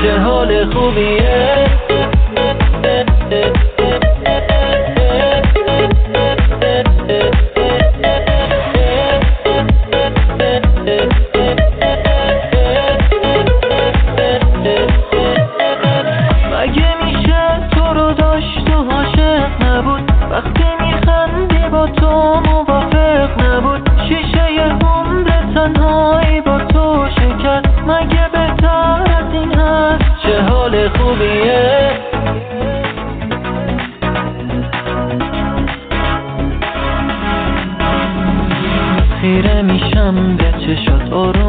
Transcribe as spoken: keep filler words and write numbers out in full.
چه حال خوبیه. مگه میشه تو رو داشت و عاشق نبود، وقتی میخندی با تو موافق نبود، شیشه عمر تنهایی با تو شکست، مگه بهتر از این هست؟ چه حال خوبیه. خیره میشم به چشات آروم